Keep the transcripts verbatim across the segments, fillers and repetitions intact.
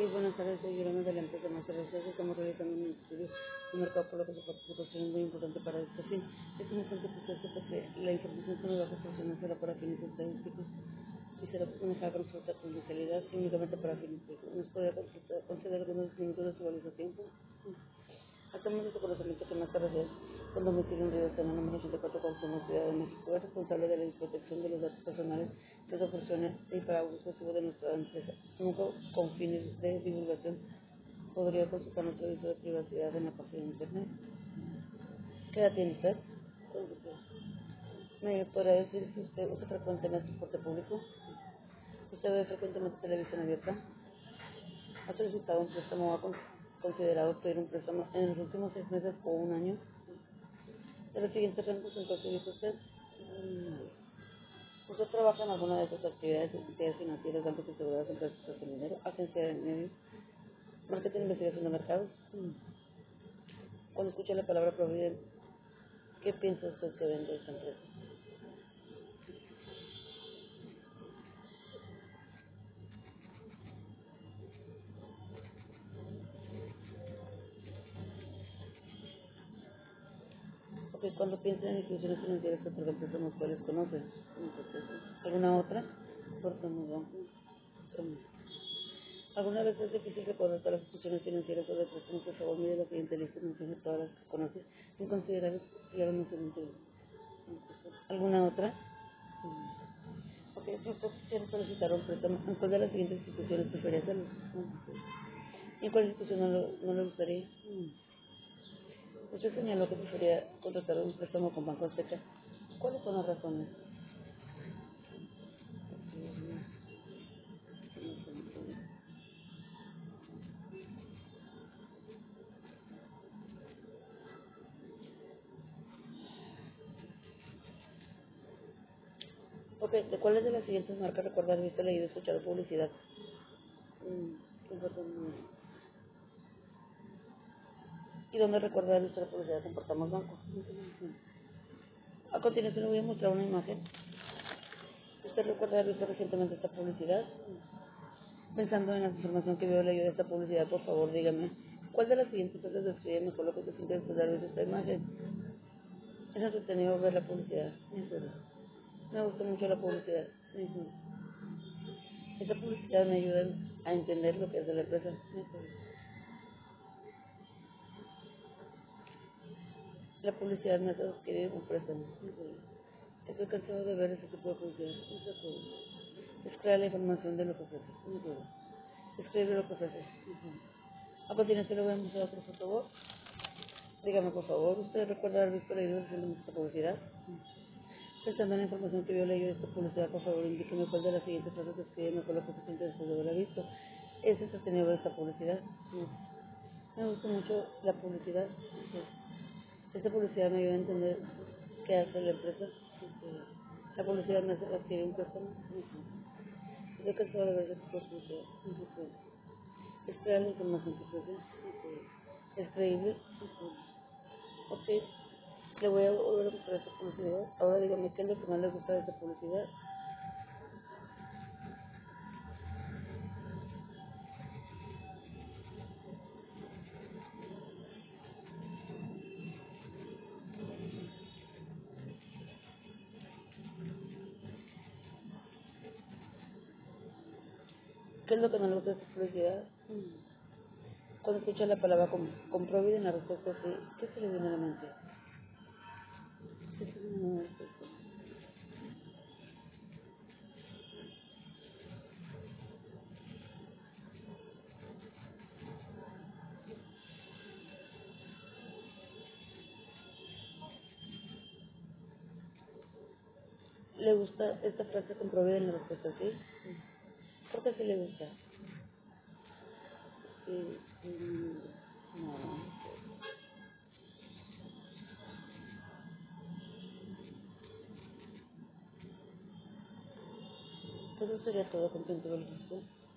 buenas tardes, soy Yolanda de la empresa Master Research. Estamos realizando un estudio de mercado por lo que su participación es muy importante para este fin. Es importante que usted sepa que la información que nos va a proporcionar será para fines estadísticos y será manejada con absoluta confidencialidad y únicamente para fines técnicos. ¿Nos podría consultar- conceder algunos minutos de su valioso tiempo? Hacemos nuestro conocimiento que Master Research, con domicilio en Río de Janeiro, número ochenta y cuatro, Consumo, Ciudad de México, es responsable de la protección de los datos personales que se proporcionan y para uso exclusivo de nuestra empresa. Nunca con fines de divulgación podría consultar nuestro aviso de privacidad en la página de internet. ¿Qué edad tiene usted? ¿Me podrá decir si usted usa frecuentemente transporte público? ¿Usted ve frecuentemente televisión abierta? ¿Ha solicitado un préstamo o ha con- considerado pedir un préstamo en los últimos seis meses o un año? De los siguientes rangos, ¿en cuál se ubica usted? ¿Usted trabaja en alguna de estas actividades, entidades financieras, bancos y seguridad, empresas de dinero, agencia de medios, marketing, investigación de mercados? Cuando escucha la palabra Provident, ¿qué piensa usted que vende esta empresa? Ok, cuando piensa en instituciones financieras que otorgan préstamos, ¿cuáles conocen? ¿Alguna otra? Porque no banco. ¿Alguna vez es difícil recordar todas las instituciones financieras o de préstamos que favor mide la siguiente lista y mencione todas las que conoce, sin considerar claramente? ¿Alguna otra? Ok, si usted quisiera solicitar un préstamo, ¿en cuál de las siguientes instituciones prefería hacerlo? ¿Y en cuál institución no, lo, no le gustaría? Usted señaló que prefería contratar un préstamo con Banco Azteca. ¿Cuáles son las razones? Ok, ¿de cuáles de las siguientes marcas recuerda haber visto, leído, escuchado publicidad? Mm, ¿Y dónde recuerda haber visto la publicidad de Comportamos Banco? A continuación le voy a mostrar una imagen. ¿Usted recuerda haber visto recientemente esta publicidad? Pensando en la información que veo o leyó de esta publicidad, por favor dígame, ¿cuál de las siguientes frases describe mejor lo que se siente después de haber visto esta imagen? Es entretenido ver la publicidad. Me gusta mucho la publicidad. Esta publicidad me ayuda a entender lo que es de la empresa. La publicidad me hace adquirir un préstamo. Estoy cansado de ver ese tipo de publicidad. Es crear la información de lo que ofrece. Escribe lo que ofrece. A continuación le voy a mostrar otro fotoboard. Dígame, por favor, ¿usted recuerda haber visto leído de esta publicidad? Pensando en la información que vio leído de esta publicidad, por favor, indíqueme cuál de las siguientes frases describe mejor lo que se siente después de haberla visto. ¿Es entretenido ver esta publicidad? Sí. Me gusta mucho la publicidad. Sí. Esta publicidad me ayuda a entender qué hace la empresa. Sí. La publicidad me hace adquirir un préstamo. Sí. Estoy cansado de ver esta publicidad. Sí. Es crear la información que ofrece. Sí. Es creíble. Sí. Ok, le voy a volver a mostrar esta publicidad. Ahora dígame qué es lo que más le gusta de esta publicidad. ¿Qué es lo que no le gusta de esta publicidad? Cuando escucha la palabra com compruebe en la respuesta sí, ¿qué se le viene a la mente? ¿Qué se le viene a la mente? ¿Le gusta esta frase compruebe en la respuesta sí? ¿Por qué sí le gusta? Sí, sí, no. Pues eso sería todo, contento del gusto.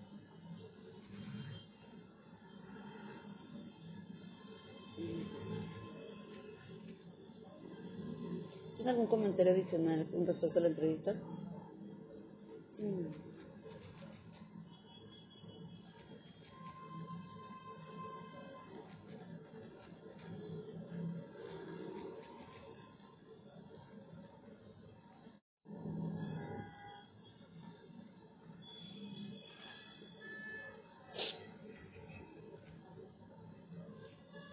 ¿Tiene algún comentario adicional con respecto a la entrevista? Mm.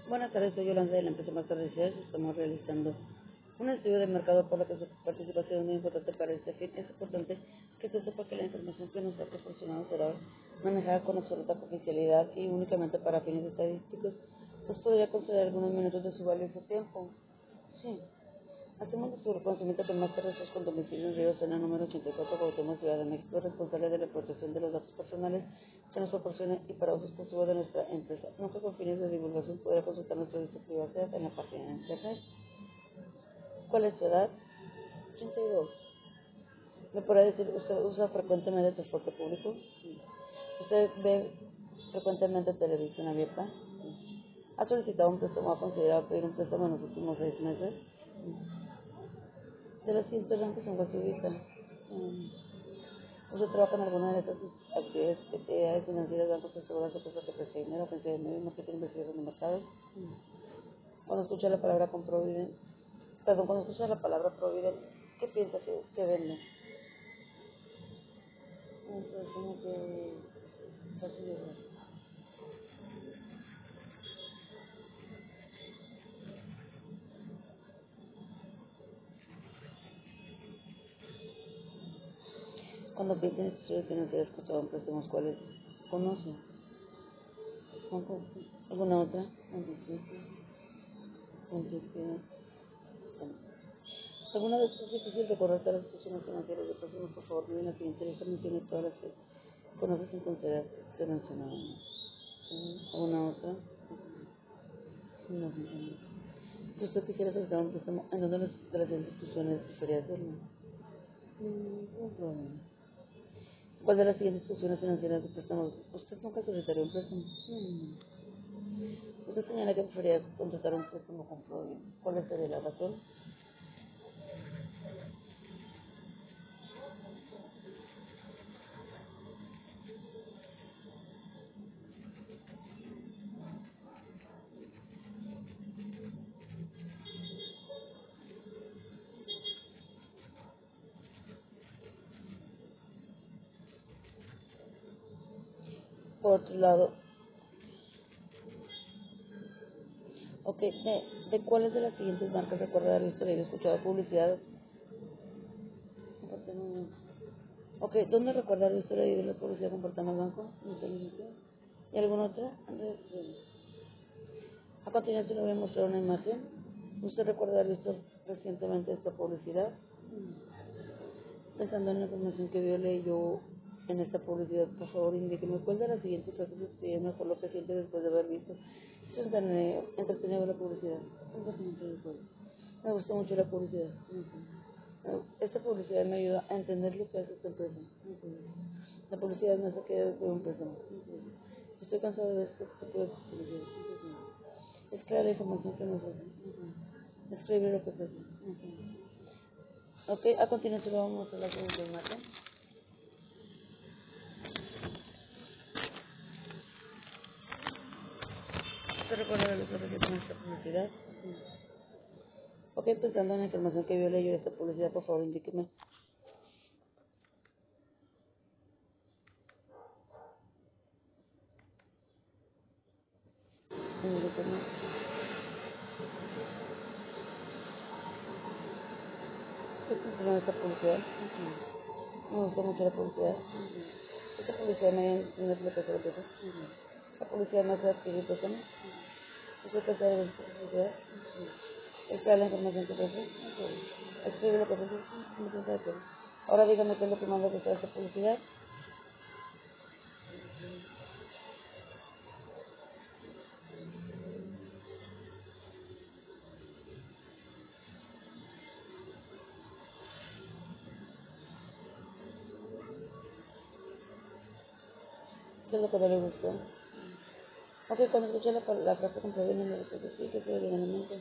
Buenas tardes, soy Yolanda de la empresa Master Research. Estamos realizando un estudio de mercado por lo que su participación es muy importante para este fin. Es importante que se sepa que la información que nos ha proporcionado será manejada con absoluta confidencialidad y únicamente para fines estadísticos. ¿Nos podría conceder algunos minutos de su valioso tiempo? Sí. Hacemos nuestro reconocimiento con Master Research con domicilio en Río Sena número ochenta y cuatro, Cuauhtémoc, Ciudad de México, responsable de la protección de los datos personales que nos proporciona y para uso exclusivo de nuestra empresa. Nunca con fines de divulgación podrá consultar nuestro servicio de privacidad en la página de internet. ¿Cuál es su edad? treinta y dos. ¿Me podrá decir, usted usa frecuentemente el transporte público? Sí. ¿Usted ve frecuentemente televisión abierta? Sí. ¿Ha solicitado un préstamo o ha considerado pedir un préstamo en los últimos seis meses? Sí. De los siguientes bancos en cuál se ubica. Um, ¿Usted trabaja en alguna de estas actividades, actividades financieras, bancos, aseguradoras, empresas que prestan dinero, agencia de medios, marketing, investigación de mercados? Mm. Cuando escucha la palabra con Provident, perdón, cuando escucha la palabra Provident, ¿qué piensa que, que vende? Un préstamo que casi de verdad. Cuando piensa en instituciones financieras que estaban préstamos, ¿cuáles conoce? ¿Alguna otra? veintisiete, veintisiete. ¿Alguna vez es difícil recordar todas las instituciones financieras de préstamos? Por favor, miren la siguiente lista, mencione todas las que conoces sin considerar que mencionaban. ¿Alguna otra? No, no, no. Si usted quisiera solicitar un préstamo, ¿en dónde de las instituciones quisiera hacerlo? No problema. ¿Cuál de las siguientes instituciones financieras de préstamos? ¿Usted nunca solicitaría un préstamo? No. Usted señala que prefería contratar un préstamo con Provident. ¿Cuál sería la razón? Por otro lado, ok, ¿de, de cuáles de las siguientes marcas recuerda haber visto leído escuchado publicidad? Ok, ¿dónde recuerda haber visto leído la publicidad comportando el banco? ¿En televisión? ¿Y alguna otra? A continuación le voy a mostrar una imagen. ¿Usted recuerda haber visto recientemente esta publicidad? Pensando en la información que vio, leyó en esta publicidad, por favor indíqueme cuál de las siguientes frases describe mejor lo que siente después de haber visto. Es entretenido, entretenido la publicidad. Me gustó mucho la publicidad. Esta publicidad me ayuda a entender lo que hace esta empresa. La publicidad me hace que de un préstamo. Estoy cansado de ver este tipo de publicidad. Es clara la información que me ofrece. Escribe lo que ofrece. Ok, a continuación vamos a mostrar la siguiente imagen. ¿Se recuerda de lo que ofrece con esta publicidad? Ok, pensando en la información que vio leyó de esta publicidad, por favor indíqueme. Indíqueme. ¿Qué piensa de esta publicidad? Me gustó mucho la publicidad. Esta publicidad me dio lo que hacer el peso. La publicidad me hace adquirir préstamo. ¿Usted piensa de esta publicidad? Es clara la información que ofrece. Escribe lo que ofrece. Ahora dígame qué es lo que más le gusta de esta publicidad. ¿Qué es lo que no le gustó? Ok, cuando escuché la, la frase con Provident, me dice que sí, que se viene en la mente.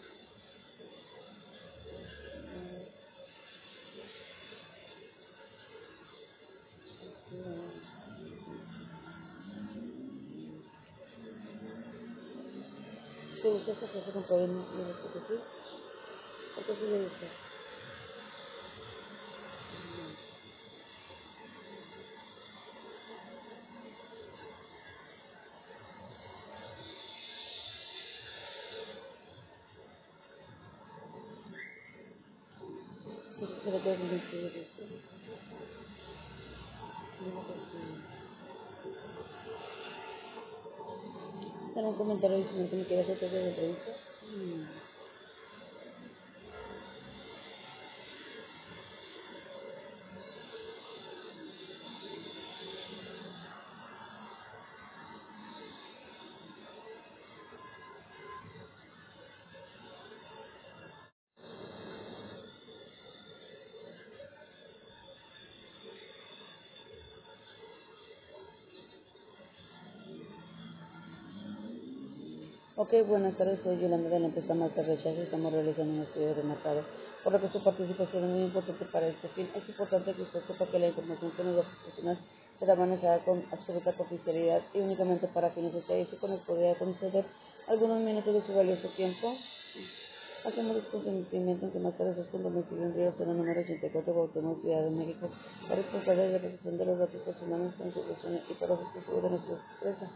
¿Te gusta esta frase con Provident? Me dice que sí. ¿Por qué sí le gusta? de lo que es el estudio de esto. ¿Algún comentario adicional que me quieras hacer de la entrevista? Mm. Ok, buenas tardes, soy Yolanda de la empresa Marta Rechazo. Estamos realizando un estudio de mercado, por lo que su participación es muy importante para este fin. Es importante que usted sepa que la información que nos va a proporcionar será manejada con absoluta confidencialidad y únicamente para fines estadísticos. Nos podría conceder algunos minutos de su valioso tiempo. Hacemos el consentimiento en que más tarde es con domicilio en Río Cero número ochenta y cuatro, Cuauhtémoc, Ciudad de México, para responsable de la protección de los datos personales, conservación y para efectos de nuestra empresa.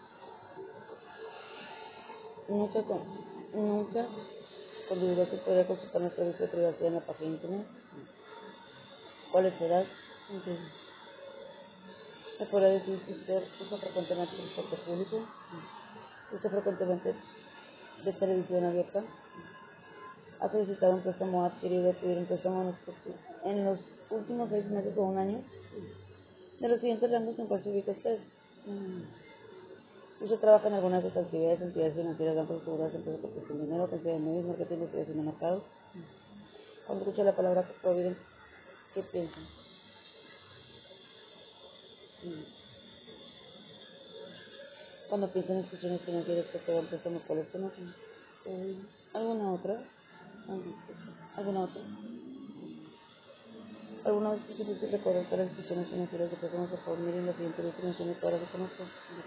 Nunca, con, nunca con duda se puede consultar nuestro servicio de privacidad en la página de internet. ¿Cuál es su edad? Entonces, ¿me podrá decir si usted usa frecuentemente el transporte público? ¿Usa frecuentemente de televisión abierta? ¿Ha solicitado un préstamo, ha adquirido o pedir un préstamo en los, en los últimos seis meses o un año? De los siguientes rangos, ¿en cuál se ubica usted? ¿Usted trabaja en alguna de estas actividades, entidades financieras, bancos, seguras, empresas de protección de dinero, agencia de medios, marketing, investigación de mercado? Cuando escucha la palabra Provident, ¿qué piensa? Cuando piensa en instituciones financieras que te dan préstamos, ¿cuáles conocen? ¿Alguna otra? ¿Alguna otra? ¿Alguna vez se puede recordar para las instituciones financieras de préstamos? Por favor, miren la siguiente definición y todas las que conozco.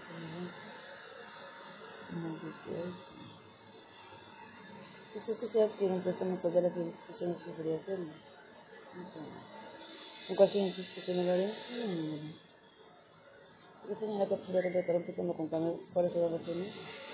Si usted quisiera adquirir un préstamo, ¿cuál de las instituciones preferiría hacerlo? ¿En cuál siguiente institución lo haría? No, no, no. ¿Usted señala que podría contratar un préstamo con cambio? ¿Cuáles son las razones?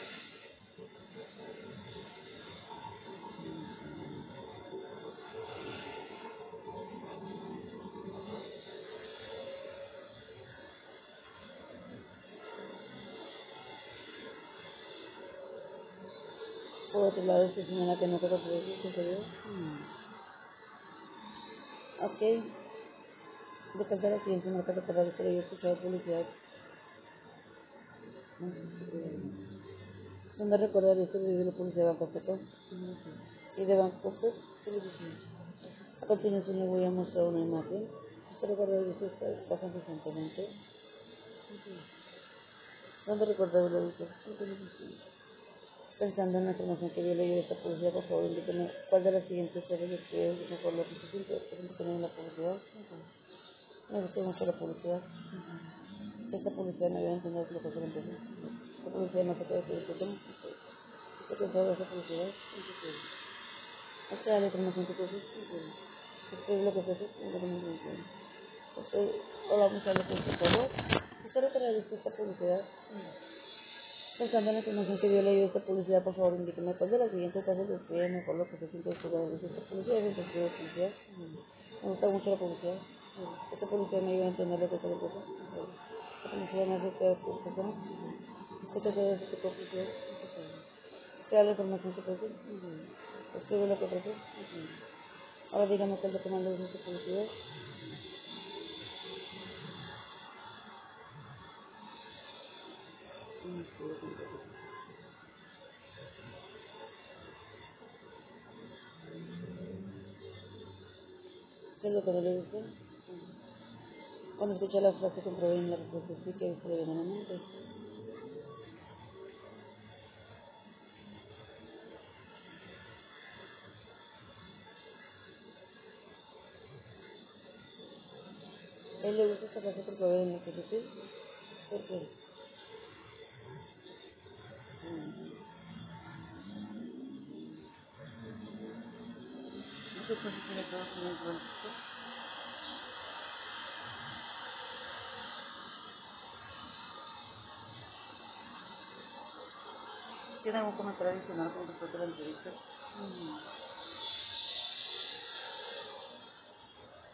Por otro lado, usted señala que no se considera superior. Ok. De carta la siguiente marca recordar que le he escuchado publicidad. ¿Dónde recordar esto de la publicidad de Banco Azteca? Y de Banco Azteca, televisión. A continuación le voy a mostrar una imagen. ¿Usted recuerda esto esta imagen recientemente? ¿Dónde recordar la vista? Pensando en la información que yo leí de esta publicidad, por favor, indíqueme cuál de las siguientes series es mejor lo que se siente. Por ejemplo, tenemos la publicidad. Me gustó mucho la publicidad. Esta publicidad me ayuda a entender lo que es la empresa. Esta publicidad no se puede decir que tengo. ¿Qué pensaba de esa publicidad? Esta es la información que ofrece. Esto es lo que ofrece. Hola, muchas gracias por favor. ¿Usted recuerda de esta publicidad? Pensando en la información que yo leí de esta publicidad, por favor, indíqueme cuál de las siguientes frases describe mejor lo que se siente después de haber visto esta publicidad. ¿Es de publicidad? Me gusta mucho la publicidad. Esta publicidad me ayuda a entender lo que es la empresa. Esta publicidad me hace crear personas. ¿Qué te hace este tipo de publicidad? Crear la información que ofrece. Escribe lo que ofrece. Ahora dígame cuál es lo que más le gusta esta publicidad. ¿Qué es lo que no le gusta? Cuando escucha la frase comprueben la respuesta sí que se le viene a la mente. ¿A él le gusta esta frase comprueben la respuesta sí? ¿Por qué? ¿Qué pasa si le acabo con el bronco? ¿Tiene algún comentario adicional con respecto a la entrevista?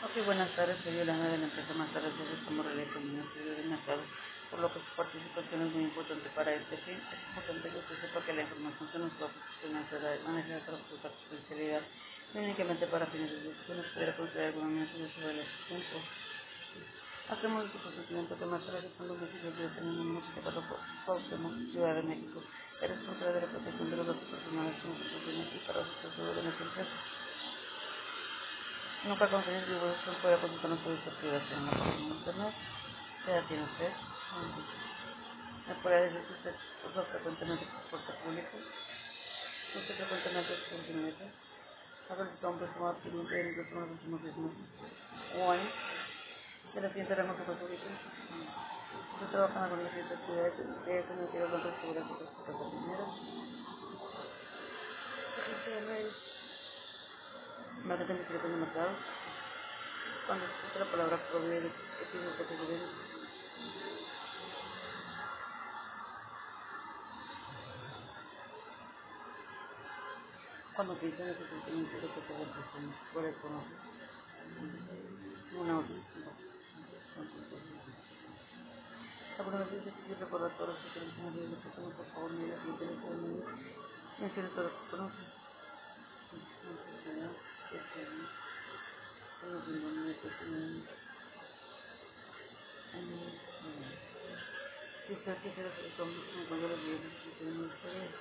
Ok, buenas tardes, soy Yolanda de la empresa Más Tarde. Estamos realizando un estudio de mercado, por lo que su participación es muy importante para este fin. Es importante que usted sepa que la información que nos va a proporcionar será manejada para su confidencialidad y únicamente para fines de discusión. ¿Nos pudiera conceder alguna mención sobre la asistencia? Hacemos el procedimiento que más tarde cuando nos dice que tenemos un música para Cuauhtémoc, Ciudad de México. Es responsable de la protección de los datos personales que nosotros tenemos y para su seguro de nuestra empresa. Nunca conseguir divulgación puede consultar nuestra activación en la página de internet. ¿Qué edad tiene usted? ¿Me puede decir que usted usa frecuentemente transporte público? ¿Usted frecuentemente es consumidor? ¿Ha solicitado un préstamo adquiriente en los últimos seis meses o años? ¿De la siguiente rango que fue público? ¿Usted trabaja en alguna de las actividades que se me quiere hablar sobre su transporte de dinero? ¿Marketing de secretos de mercado? Cuando se escucha la palabra proveer, ¿qué tiene usted que ver? Cuando se dice en ese sentimiento de que todo el sistema puede conocer una otra. ¿Alguna vez dice que quiere recordar todos los que tenemos en la persona, por favor, mira, si interesa en mí, mencione todo lo que conoce. Si usted quisiera que los hombres como cuando los vieron, si tienen ustedes,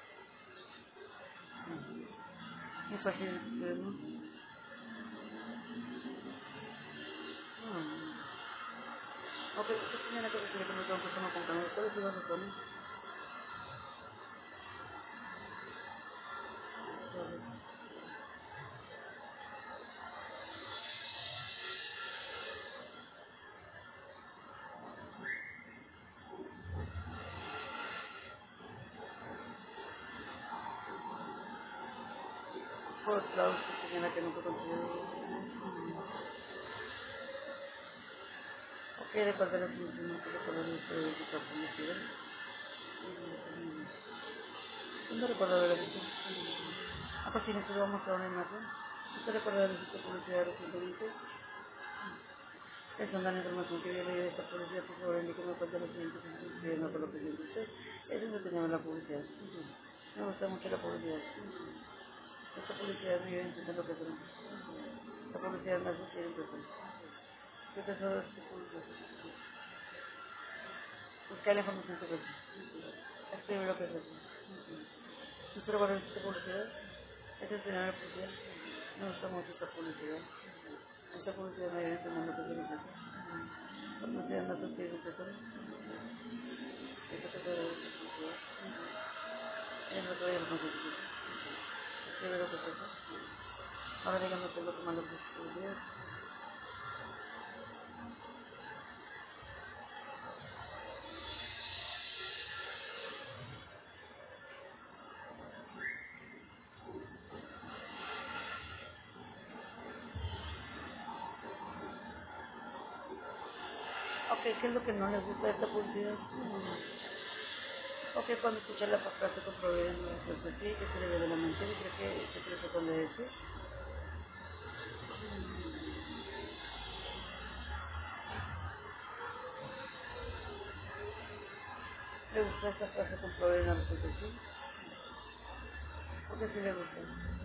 y fácil de ustedes, ¿no? Ok, usted tiene la cosa que le comentó a un persona con cambio, ¿cuáles son las razones? Por la usted tiene que nunca considero. Ok, recuerda la solución que le puedo decir de su publicidad. ¿Dónde recuerda la visita? A partir de que vamos a una imagen. ¿Usted recuerda la visita publicidad recientemente? Es una información que yo leí de esta publicidad, por favor, indíqueme cuál de los siguientes es no con lo que siente usted. Eso es lo que tenemos la publicidad. Me gusta mucho la publicidad. Esta publicidad me identifica lo que hacemos. La publicidad me hace sentir impresión. ¿Qué tesoro es esta publicidad? Buscar la información correcta. Escribe lo que es eso. ¿Usted recuerda esta publicidad? Esa es la publicidad. Me gusta mucho esta publicidad. Esta publicidad me ayuda a lo que se necesita. La publicidad me hace sentir impresión. Esta tesoro es esta publicidad. Es lo que voy a conseguir. Escribe lo que es eso. Ahora dígame qué es lo que más le gusta esta publicidad. Ok, ¿qué es lo que no le gusta de esta publicidad? Ok, cuando escucha la frase con problemas, pues sí, que se le ve de la mente, y creo que se cree que cuando decir. ¿Le gusta esta frase con problemas, pues sí? Porque sí le gusta.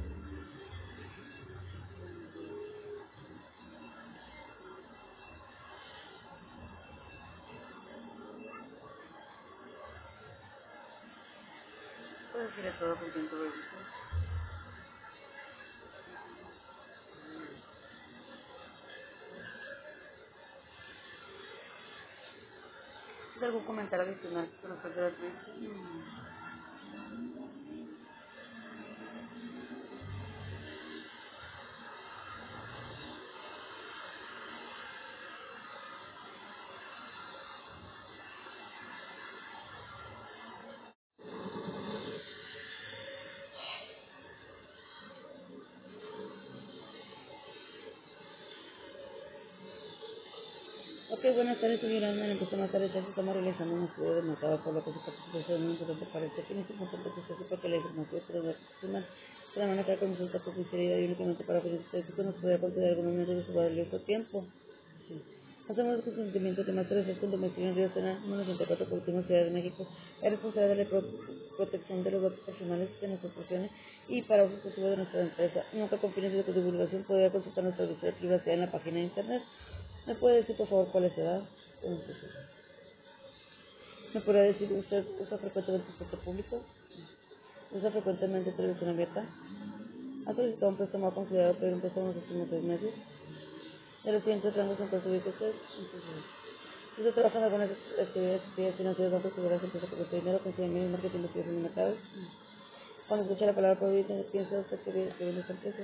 Puede decirle todo con tiempo de gusto. ¿De algún comentario adicional que nos puede dar? Ok, buenas tardes, soy Yolanda, en la empresa Más Tarde. Estamos realizando un estudio de mercado, por lo que su participación es muy importante para este fin. Es importante que usted sepa que la información es personal para manejar con resultados con sinceridad y únicamente para fines estéticos nos podría considerar algunos medios de su valioso tiempo. Sí. Hacemos con consentimiento de más tres con domicilio en Río Sena, número ochenta y cuatro, por último, Ciudad de México. Es responsable de la pro protección de los datos personales que nos proporcione y para uso exclusivo de nuestra empresa. Nunca con fines de divulgación podría consultar nuestra servicio de privacidad en la página de internet. ¿Me puede decir, por favor, cuál es su edad? ¿Me podría decir, usted usa frecuentemente transporte público? ¿Usa frecuentemente televisión abierta? ¿Ha solicitado un préstamo considerado pedir un préstamo en los últimos seis meses? De los siguientes rangos en cuanto a usted. Si usted trabaja en algunas actividades, actividades financieras, bancos, seguras, empresas por este dinero, consideramiento, marketing, investigación y mercados. Cuando escucha la palabra prohibido, piensa usted que viene, que viene esta empresa.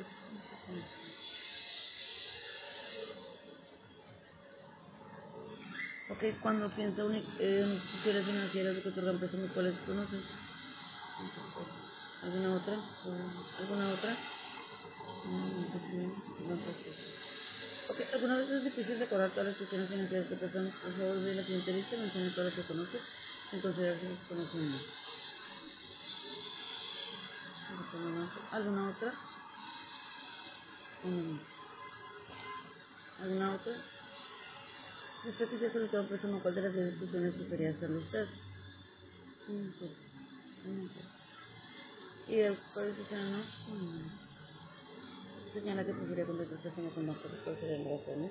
Ok, cuando piensa en instituciones financieras que otorgan préstamos, ¿cuáles conoces? ¿Alguna otra? ¿Alguna otra? No, ok, ¿alguna vez es difícil recordar todas las instituciones financieras que prestan? Por favor, de la siguiente lista, mencione todas las que conoce, sin considerarse desconociendo. ¿Alguna otra? ¿Alguna otra? Si usted quisiera solicitar un préstamo, ¿cuál de las dos instituciones prefería hacerlo usted? ¿Y el cuál institución no? Señala que prefiere contratar préstamo con banco de por ser en razón, ¿no?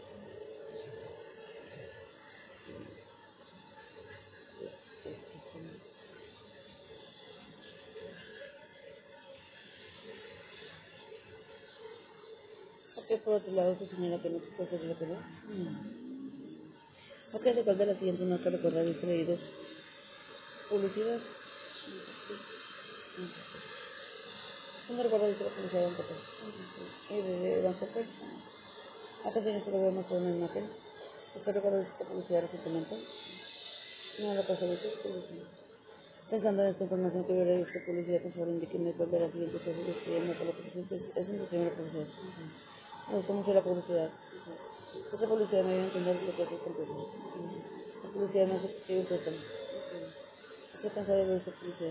Ok, por otro lado, se señala que no se puede hacer lo que no. Ok, ¿de cuál de las siguientes marcas recuerda haberse leído publicidad? ¿Dónde recuerda haberse la publicidad de Banco P? ¿Y de Banco P? ¿Acá tiene su gobierno con una imagen? ¿Usted recuerda haberse la publicidad recientemente? No, la pasó de publicidad. Pensando en esta información que hubiera visto publicidad, por favor, indíqueme cuál de las siguientes cosas que escriben para la publicidad. Es un diseño de la publicidad. Me gusta mucho la publicidad. Esta publicidad me ayuda a entender lo que es el completo. La publicidad me hace que escriba un préstamo. Estoy cansado de ver esta publicidad.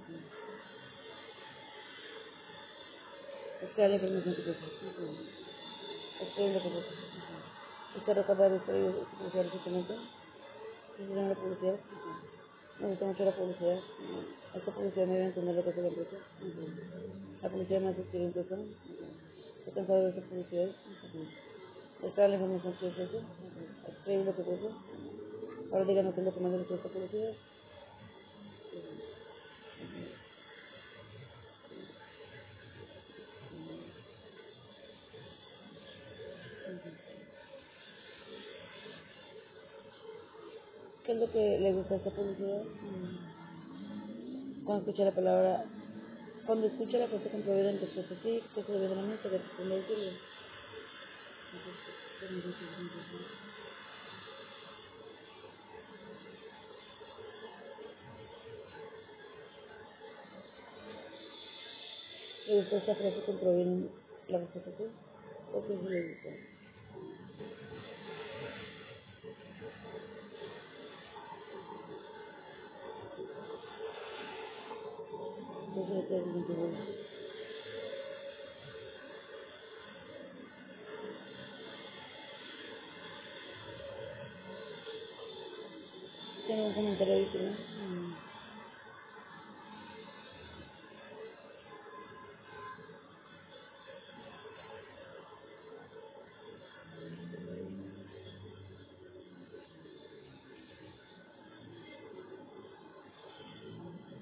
Es que la información que pasa. Escribe lo que pasa. ¿Usted recuerda haber escrito esta publicidad recientemente? ¿Es una publicidad? Me gusta mucho la publicidad. Esta publicidad me ayuda a entender lo que es el completo. La publicidad me hace escribir un préstamo. Estoy cansado de ver esta publicidad. Está la información que es eso. Escribe lo que es eso. Ahora díganos qué es lo que más le gusta esta publicidad. ¿Qué es lo que le gusta a esta publicidad? Cuando escucha la palabra, cuando escucha la frase con probabilidad en respuesta sí, que se le viene a la mente, que responde decirle. ¿Le gusta esta frase con probabilidad en la respuesta sí? ¿O qué se le gusta? ¿Qué se le queda sin sentido? ¿Tiene un comentario adicional?